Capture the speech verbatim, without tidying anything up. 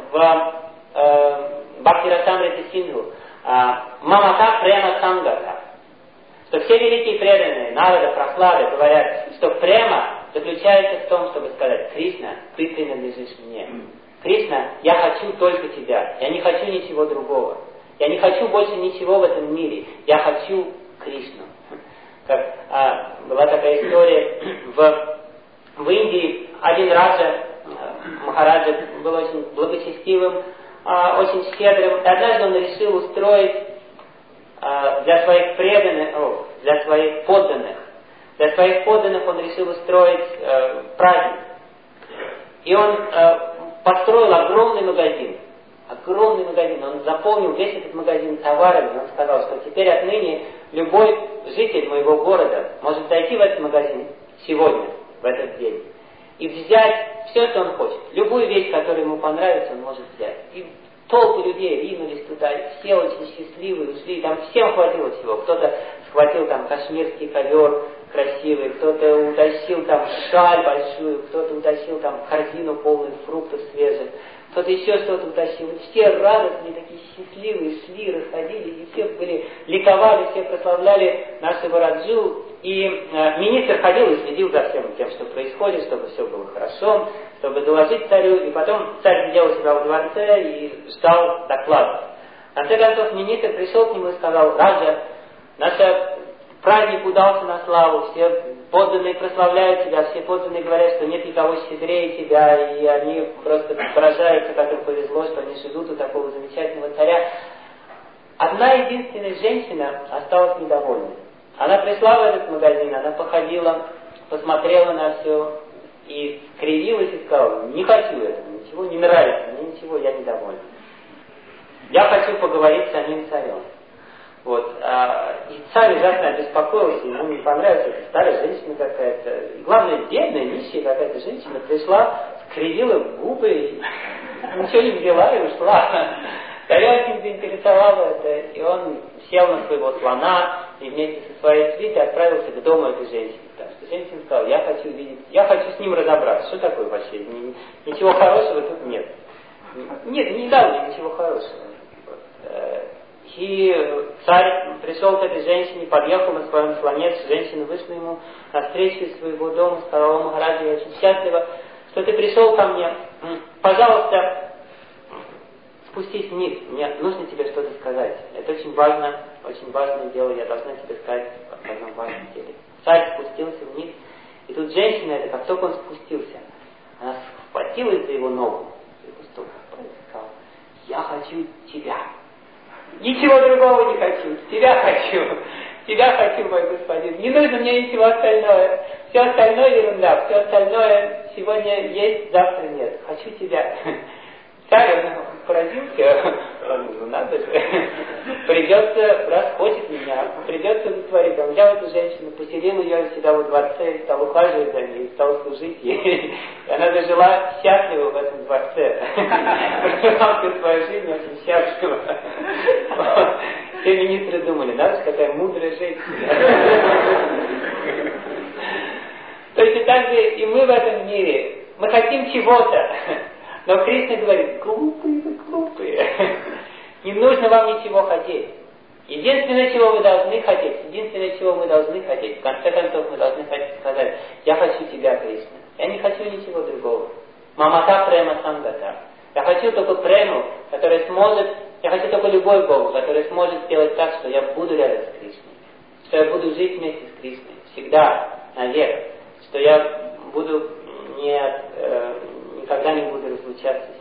в э, Бхакти-расамрите Синдху «Мамата према сангата», что все великие преданные, Нарада, Прохлада, говорят, что према заключается в том, чтобы сказать: Кришна, ты принадлежишь мне. Кришна, я хочу только тебя, я не хочу ничего другого. Я не хочу больше ничего в этом мире, я хочу Кришну. Как а, была такая история в, в Индии, один раджа, Махараджа был очень благочестивым, а, очень щедрым, и однажды он решил устроить а, для своих преданных, о, для своих подданных, для своих подданных он решил устроить а, праздник. И он а, построил огромный магазин. Огромный магазин. Он заполнил весь этот магазин товарами. Он сказал, что теперь отныне любой житель моего города может зайти в этот магазин сегодня, в этот день, и взять все, что он хочет. Любую вещь, которая ему понравится, он может взять. И толпы людей ринулись туда, и все очень счастливые ушли. Там всем хватило всего. Кто-то схватил там кашмирский ковер красивый, кто-то утащил там шаль большую, кто-то утащил там корзину полную фруктов свежих, кто-то еще что-то утащил. И все радостные, такие счастливые, шли, расходились, и все были, ликовали, все прославляли нашего Раджу. И э, министр ходил и следил за всем тем, что происходит, чтобы все было хорошо, чтобы доложить царю. И потом царь сидел у себя во дворце и ждал доклада. В конце концов министр пришел к нему и сказал: Раджа, наш праздник удался на славу, все подданные прославляют тебя, все подданные говорят, что нет никого щедрее тебя, и они просто поражаются, как им повезло, что они живут у такого замечательного царя. Одна единственная женщина осталась недовольной. Она пришла в этот магазин, она походила, посмотрела на все и скривилась и сказала: не хочу этого, ничего не нравится, мне ничего, я недовольна. Я хочу поговорить с самим царем. Вот. А, и царь ужасно обеспокоился, ему не понравилась эта старая женщина какая-то. И главное, бедная, нищая какая-то женщина пришла, скривила губы, и ничего не взяла и ушла. Царя очень заинтересовало это, и он сел на своего слона и вместе со своей свитой отправился к дому этой женщины. Потому что женщина сказала: я хочу видеть, я хочу с ним разобраться. Что такое вообще? Ничего хорошего тут нет. Нет, не дал мне ничего хорошего. Вот. И царь пришел к этой женщине, подъехал на своем слоне, женщина вышла ему навстречу из своего дома, сказала: Махараджа, я очень счастлива, что ты пришел ко мне. Пожалуйста, спустись вниз, мне нужно тебе что-то сказать. Это очень важно, очень важное дело, я должна тебе сказать об одном важном деле. Царь спустился вниз, и тут женщина, это как только он спустился, она схватилась за его ногу, за его стопу, и сказала: я хочу тебя. Ничего другого не хочу, тебя хочу, тебя хочу, мой господин. Не нужно мне ничего остального. Все остальное ерунда, все остальное сегодня есть, завтра нет. Хочу тебя. Царь, он поразился, ну надо же, придется, раз хочет меня, придется удовлетворить. Он взял эту женщину, поселил ее у себя во дворце, стал ухаживать за ней, стал служить ей. И она зажила счастливо в этом дворце. Прожила всю свою жизнь очень счастливо. Все министры думали: надо же, какая мудрая женщина. Точно так же и мы в этом мире. Мы хотим чего-то. Но Кришна говорит: глупые вы, глупые. Не нужно вам ничего хотеть. Единственное, чего вы должны хотеть, единственное, чего мы должны хотеть, в конце концов, мы должны сказать: я хочу тебя, Кришна. Я не хочу ничего другого. Мамата према сангата. Я хочу только прему, которая сможет, я хочу только любовь к Богу, которая сможет сделать так, что я буду рядом с Кришной. Что я буду жить вместе с Кришной. Всегда, навек. Что я буду не... Э, никогда не буду разлучаться